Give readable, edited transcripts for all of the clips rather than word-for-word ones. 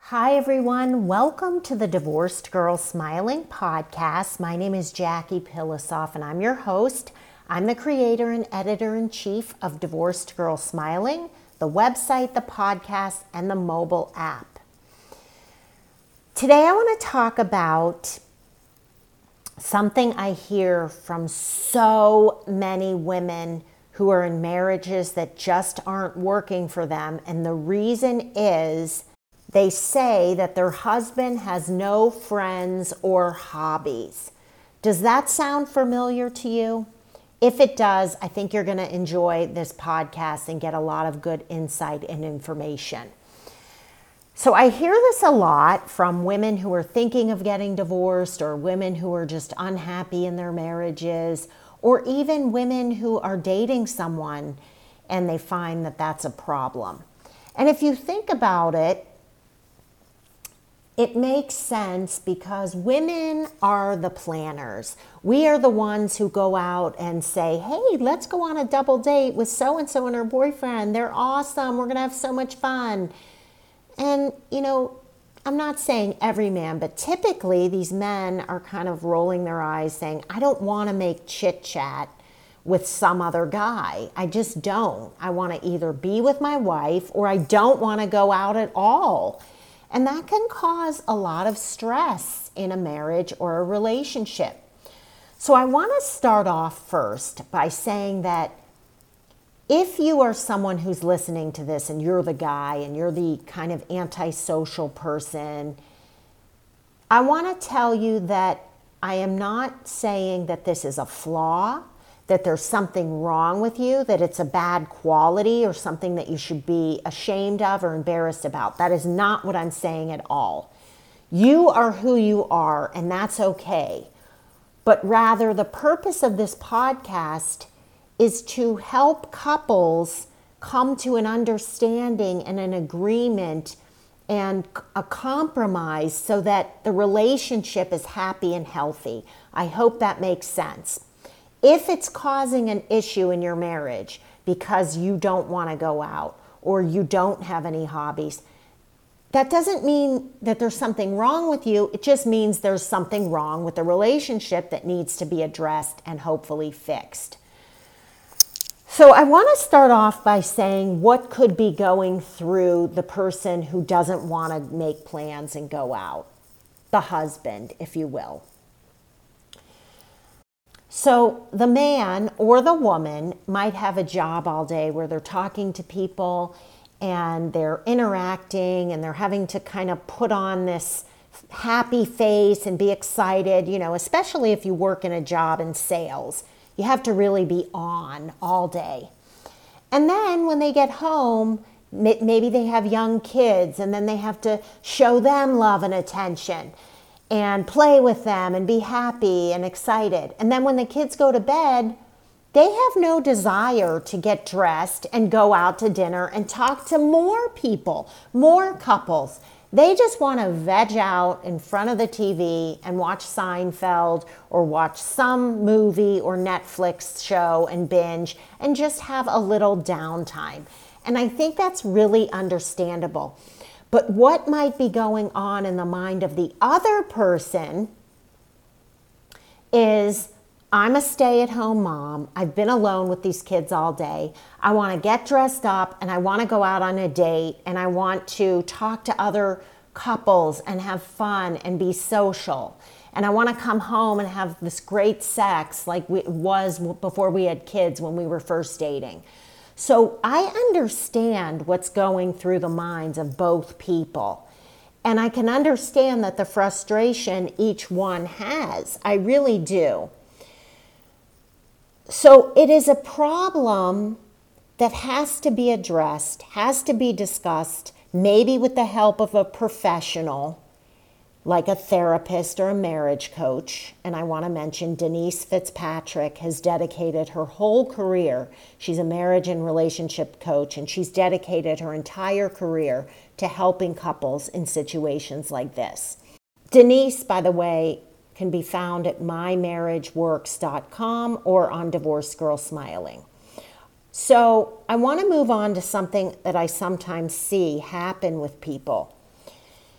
Hi, everyone. Welcome to the Divorced Girl Smiling podcast. My name is Jackie Pilosoff, and I'm your host. I'm the creator and editor-in-chief of Divorced Girl Smiling, the website, the podcast, and the mobile app. Today, I want to talk about something I hear from so many women who are in marriages that just aren't working for them, and the reason is they say that their husband has no friends or hobbies. Does that sound familiar to you? If it does, I think you're going to enjoy this podcast and get a lot of good insight and information. So I hear this a lot from women who are thinking of getting divorced, or women who are just unhappy in their marriages, or even women who are dating someone and they find that that's a problem. And if you think about it, it makes sense because women are the planners. We are the ones who go out and say, hey, let's go on a double date with so-and-so and her boyfriend. They're awesome. We're going to have so much fun. And, I'm not saying every man, but typically these men are kind of rolling their eyes saying, I don't want to make chit-chat with some other guy. I just don't. I want to either be with my wife or I don't want to go out at all. And that can cause a lot of stress in a marriage or a relationship. So I want to start off first by saying that if you are someone who's listening to this and you're the guy and you're the kind of antisocial person, I want to tell you that I am not saying that this is a flaw, that there's something wrong with you, that it's a bad quality or something that you should be ashamed of or embarrassed about. That is not what I'm saying at all. You are who you are, and that's okay. But rather, the purpose of this podcast is to help couples come to an understanding and an agreement and a compromise so that the relationship is happy and healthy. I hope that makes sense. If it's causing an issue in your marriage because you don't want to go out or you don't have any hobbies, that doesn't mean that there's something wrong with you. It just means there's something wrong with the relationship that needs to be addressed and hopefully fixed. So I want to start off by saying what could be going through the person who doesn't want to make plans and go out, the husband, if you will. So the man or the woman might have a job all day where they're talking to people and they're interacting and they're having to kind of put on this happy face and be excited, especially if you work in a job in sales. You have to really be on all day. And then when they get home, maybe they have young kids and then they have to show them love and attention and play with them and be happy and excited. And then when the kids go to bed, they have no desire to get dressed and go out to dinner and talk to more people, more couples. They just want to veg out in front of the TV and watch Seinfeld or watch some movie or Netflix show and binge and just have a little downtime. And I think that's really understandable. But what might be going on in the mind of the other person is, I'm a stay-at-home mom. I've been alone with these kids all day. I want to get dressed up and I want to go out on a date and I want to talk to other couples and have fun and be social. And I want to come home and have this great sex like it was before we had kids when we were first dating. So I understand what's going through the minds of both people. And I can understand that the frustration each one has. I really do. So it is a problem that has to be addressed, has to be discussed, maybe with the help of a professional, like a therapist or a marriage coach. And I want to mention Denise Fitzpatrick has dedicated her whole career. She's a marriage and relationship coach, and she's dedicated her entire career to helping couples in situations like this. Denise, by the way, can be found at mymarriageworks.com or on Divorced Girl Smiling. So I want to move on to something that I sometimes see happen with people.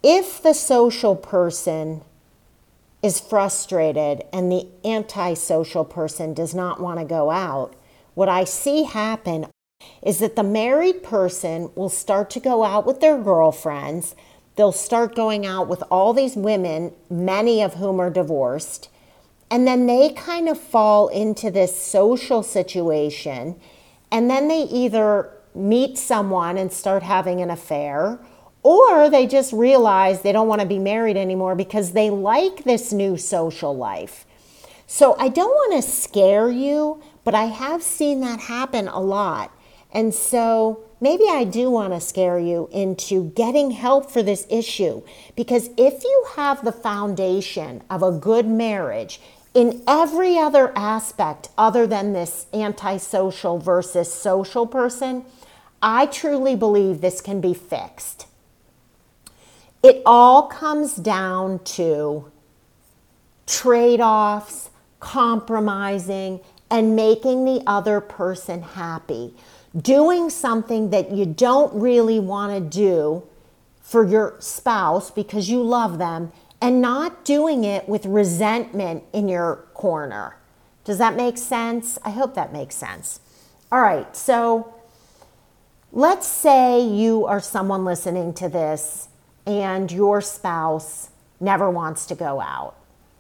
If the social person is frustrated and the antisocial person does not want to go out, what I see happen is that the married person will start to go out with their girlfriends. They'll start going out with all these women, many of whom are divorced. And then they kind of fall into this social situation. And then they either meet someone and start having an affair, or they just realize they don't want to be married anymore because they like this new social life. So I don't want to scare you, but I have seen that happen a lot. And so maybe I do want to scare you into getting help for this issue. Because if you have the foundation of a good marriage in every other aspect other than this antisocial versus social person, I truly believe this can be fixed. It all comes down to trade-offs, compromising, and making the other person happy. Doing something that you don't really want to do for your spouse because you love them, and not doing it with resentment in your corner. Does that make sense? I hope that makes sense. All right, so let's say you are someone listening to this and your spouse never wants to go out.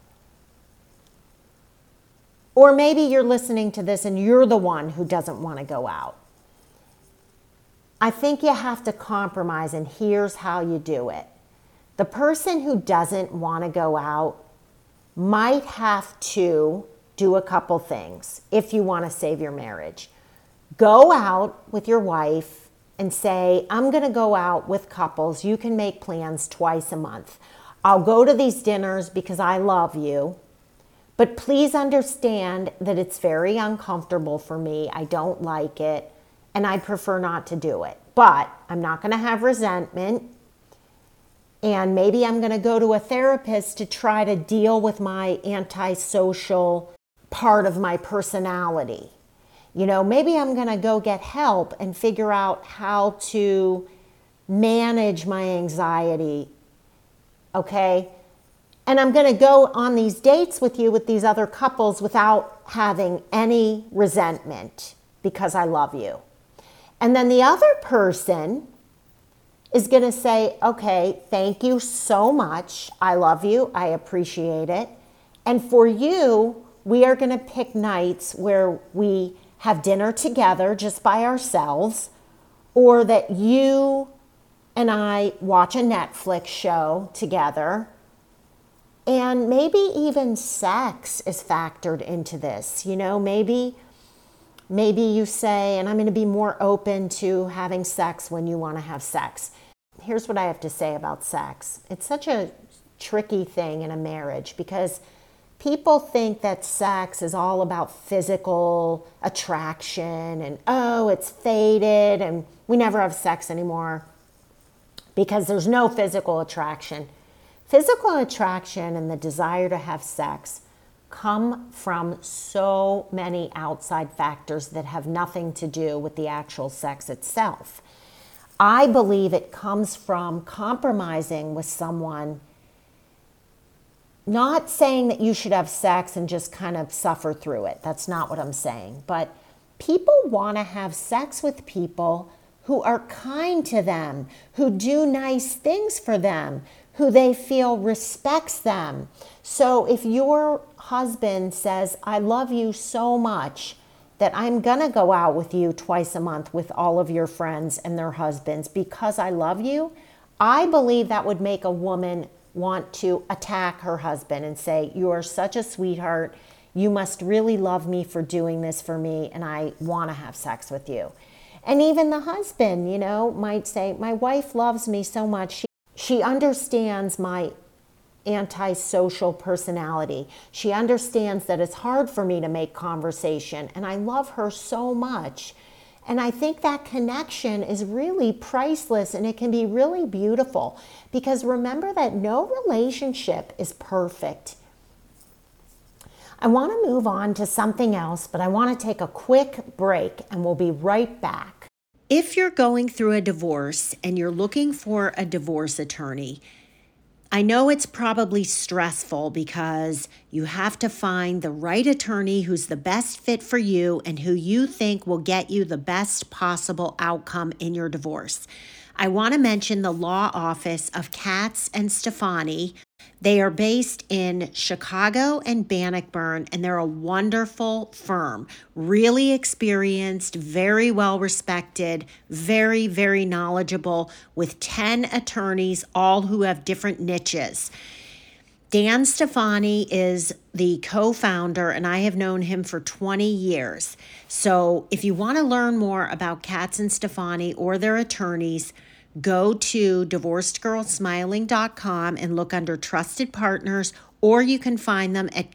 Or maybe you're listening to this and you're the one who doesn't want to go out. I think you have to compromise, and here's how you do it. The person who doesn't want to go out might have to do a couple things if you want to save your marriage. Go out with your wife and say, I'm going to go out with couples. You can make plans twice a month. I'll go to these dinners because I love you. But please understand that it's very uncomfortable for me. I don't like it, and I prefer not to do it. But I'm not going to have resentment. And maybe I'm going to go to a therapist to try to deal with my antisocial part of my personality. You know, maybe I'm going to go get help and figure out how to manage my anxiety. Okay? And I'm going to go on these dates with you with these other couples without having any resentment because I love you. And then the other person is going to say, okay, thank you so much. I love you. I appreciate it. And for you, we are going to pick nights where we have dinner together just by ourselves, or that you and I watch a Netflix show together. And maybe even sex is factored into this. You know, maybe you say, and I'm going to be more open to having sex when you want to have sex. Here's what I have to say about sex. It's such a tricky thing in a marriage because people think that sex is all about physical attraction and, oh, it's faded and we never have sex anymore because there's no physical attraction. Physical attraction and the desire to have sex come from so many outside factors that have nothing to do with the actual sex itself. I believe it comes from compromising with someone. Not saying that you should have sex and just kind of suffer through it. That's not what I'm saying. But people want to have sex with people who are kind to them, who do nice things for them, who they feel respects them. So if your husband says, I love you so much that I'm going to go out with you twice a month with all of your friends and their husbands because I love you, I believe that would make a woman want to attack her husband and say, you are such a sweetheart. You must really love me for doing this for me, and I want to have sex with you. And even the husband, you know, might say, my wife loves me so much. She understands my antisocial personality. She understands that it's hard for me to make conversation, and I love her so much. And I think that connection is really priceless, and it can be really beautiful because remember that no relationship is perfect. I want to move on to something else, but I want to take a quick break and we'll be right back. If you're going through a divorce and you're looking for a divorce attorney, I know it's probably stressful because you have to find the right attorney who's the best fit for you and who you think will get you the best possible outcome in your divorce. I want to mention the law office of Katz and Stefani. They are based in Chicago and Bannockburn, and they're a wonderful firm, really experienced, very well respected, very, very knowledgeable, with 10 attorneys, all who have different niches. Dan Stefani is the co-founder, and I have known him for 20 years. So if you want to learn more about Katz and Stefani or their attorneys, go to divorcedgirlsmiling.com and look under Trusted Partners, or you can find them at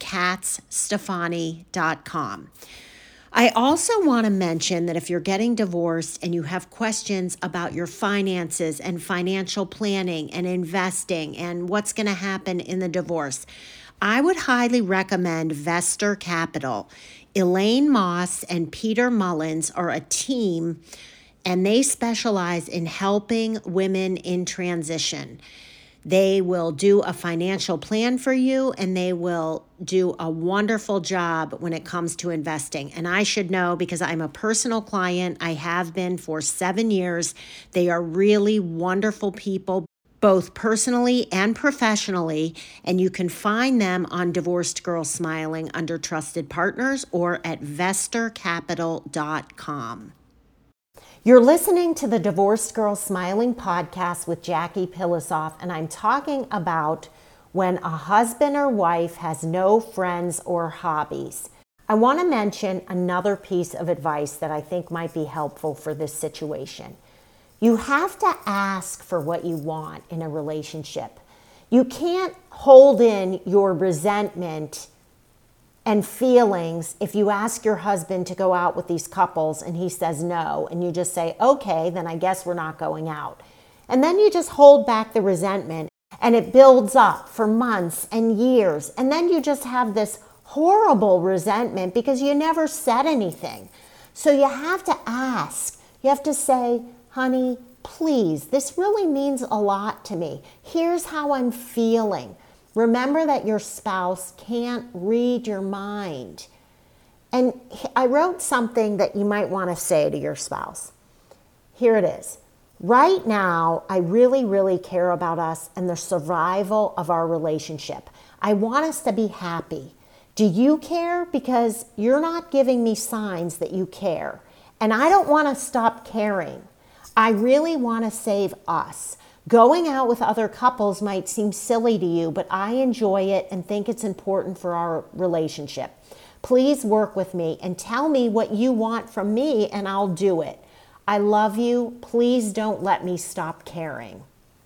katzstefani.com. I also want to mention that if you're getting divorced and you have questions about your finances and financial planning and investing and what's going to happen in the divorce, I would highly recommend Vestor Capital. Elaine Moss and Peter Mullins are a team, and they specialize in helping women in transition. They will do a financial plan for you, and they will do a wonderful job when it comes to investing. And I should know because I'm a personal client. I have been for 7 years. They are really wonderful people, both personally and professionally. And you can find them on Divorced Girl Smiling under Trusted Partners or at vestorcapital.com. You're listening to the Divorced Girl Smiling podcast with Jackie Pilosoff, and I'm talking about when a husband or wife has no friends or hobbies. I want to mention another piece of advice that I think might be helpful for this situation. You have to ask for what you want in a relationship. You can't hold in your resentment and feelings if you ask your husband to go out with these couples and he says no, and you just say, okay, then I guess we're not going out. And then you just hold back the resentment, and it builds up for months and years. And then you just have this horrible resentment because you never said anything. So you have to ask. You have to say, honey, please, this really means a lot to me. Here's how I'm feeling. Remember that your spouse can't read your mind. And I wrote something that you might want to say to your spouse. Here it is. Right now, I really, really care about us and the survival of our relationship. I want us to be happy. Do you care? Because you're not giving me signs that you care. And I don't want to stop caring. I really want to save us. Going out with other couples might seem silly to you, but I enjoy it and think it's important for our relationship. Please work with me and tell me what you want from me, and I'll do it. I love you. Please don't let me stop caring.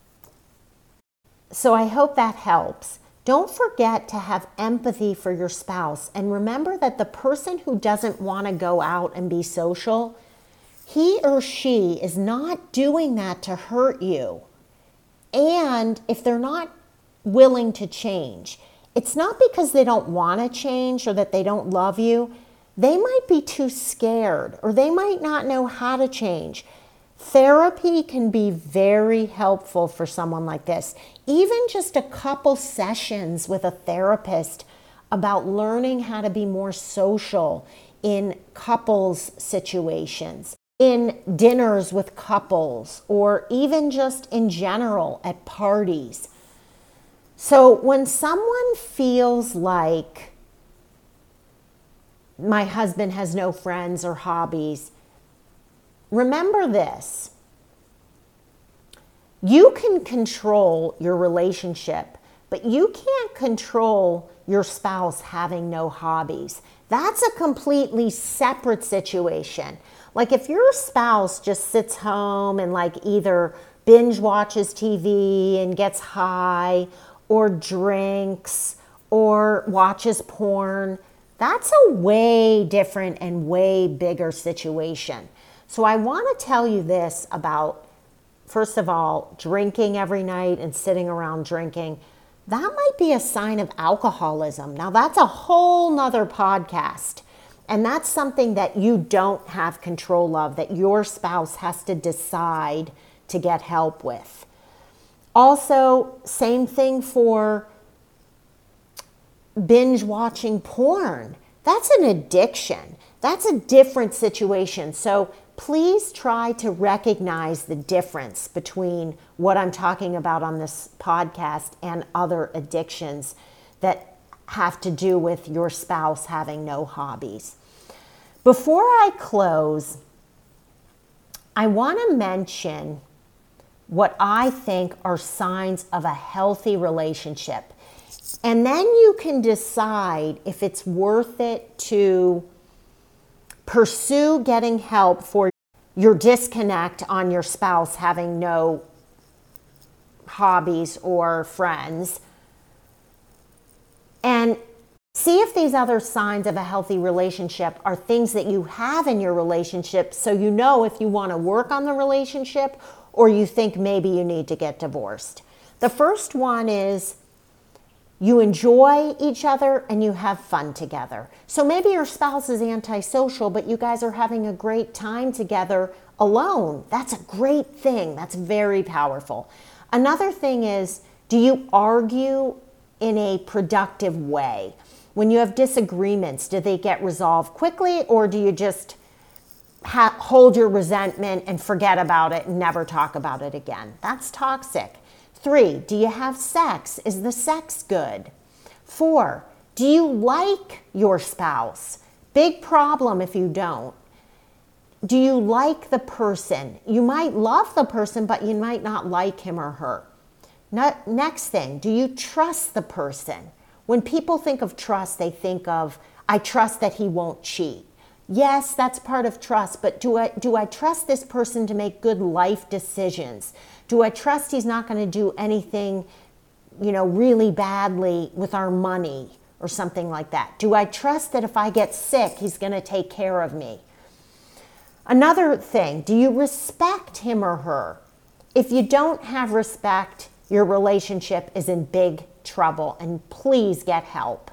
So I hope that helps. Don't forget to have empathy for your spouse, and remember that the person who doesn't want to go out and be social, he or she is not doing that to hurt you. And if they're not willing to change, it's not because they don't want to change or that they don't love you. They might be too scared, or they might not know how to change. Therapy can be very helpful for someone like this. Even just a couple sessions with a therapist about learning how to be more social in couples situations, in dinners with couples, or even just in general at parties. So when someone feels like my husband has no friends or hobbies, remember this. You can control your relationship, but you can't control your spouse having no hobbies. That's a completely separate situation. Like if your spouse just sits home and like either binge watches TV and gets high, or drinks, or watches porn, that's a way different and way bigger situation. So I want to tell you this about, first of all, drinking every night and sitting around drinking. That might be a sign of alcoholism. Now that's a whole nother podcast. And that's something that you don't have control of, that your spouse has to decide to get help with. Also, same thing for binge watching porn. That's an addiction. That's a different situation. So please try to recognize the difference between what I'm talking about on this podcast and other addictions that have to do with your spouse having no hobbies. Before I close, I want to mention what I think are signs of a healthy relationship. And then you can decide if it's worth it to pursue getting help for your disconnect on your spouse having no hobbies or friends, and see if these other signs of a healthy relationship are things that you have in your relationship, so you know if you want to work on the relationship or you think maybe you need to get divorced. The first one is you enjoy each other and you have fun together. So maybe your spouse is antisocial, but you guys are having a great time together alone. That's a great thing. That's very powerful. Another thing is, do you argue in a productive way? When you have disagreements, do they get resolved quickly, or do you just hold your resentment and forget about it and never talk about it again? That's toxic. 3, do you have sex? Is the sex good? 4, do you like your spouse? Big problem if you don't. Do you like the person? You might love the person, but you might not like him or her. Next thing, do you trust the person? When people think of trust, they think of, I trust that he won't cheat. Yes, that's part of trust, but do I trust this person to make good life decisions? Do I trust he's not going to do anything, really badly with our money or something like that? Do I trust that if I get sick, he's going to take care of me? Another thing, do you respect him or her? If you don't have respect, your relationship is in big trouble, and please get help.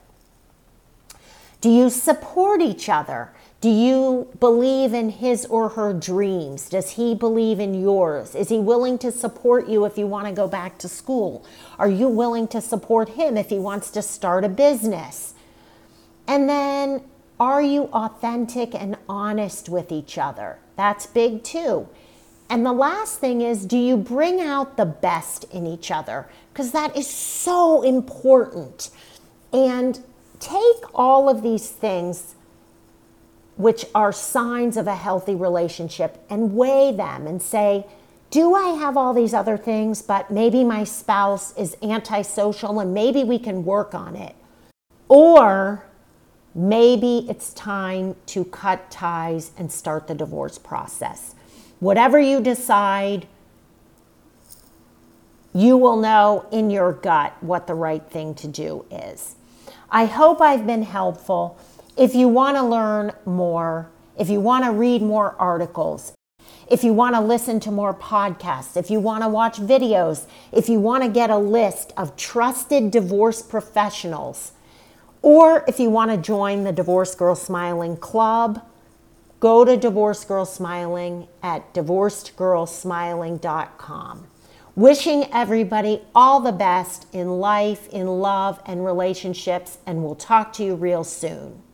Do you support each other? Do you believe in his or her dreams? Does he believe in yours? Is he willing to support you if you want to go back to school? Are you willing to support him if he wants to start a business? And then, are you authentic and honest with each other? That's big too. And the last thing is, do you bring out the best in each other? Because that is so important. And take all of these things, which are signs of a healthy relationship, and weigh them and say, do I have all these other things, but maybe my spouse is antisocial and maybe we can work on it? Or maybe it's time to cut ties and start the divorce process. Whatever you decide, you will know in your gut what the right thing to do is. I hope I've been helpful. If you want to learn more, if you want to read more articles, if you want to listen to more podcasts, if you want to watch videos, if you want to get a list of trusted divorce professionals, or if you want to join the Divorce Girl Smiling Club, go to Divorce Girl Smiling at divorcedgirlsmiling.com. Wishing everybody all the best in life, in love, and relationships, and we'll talk to you real soon.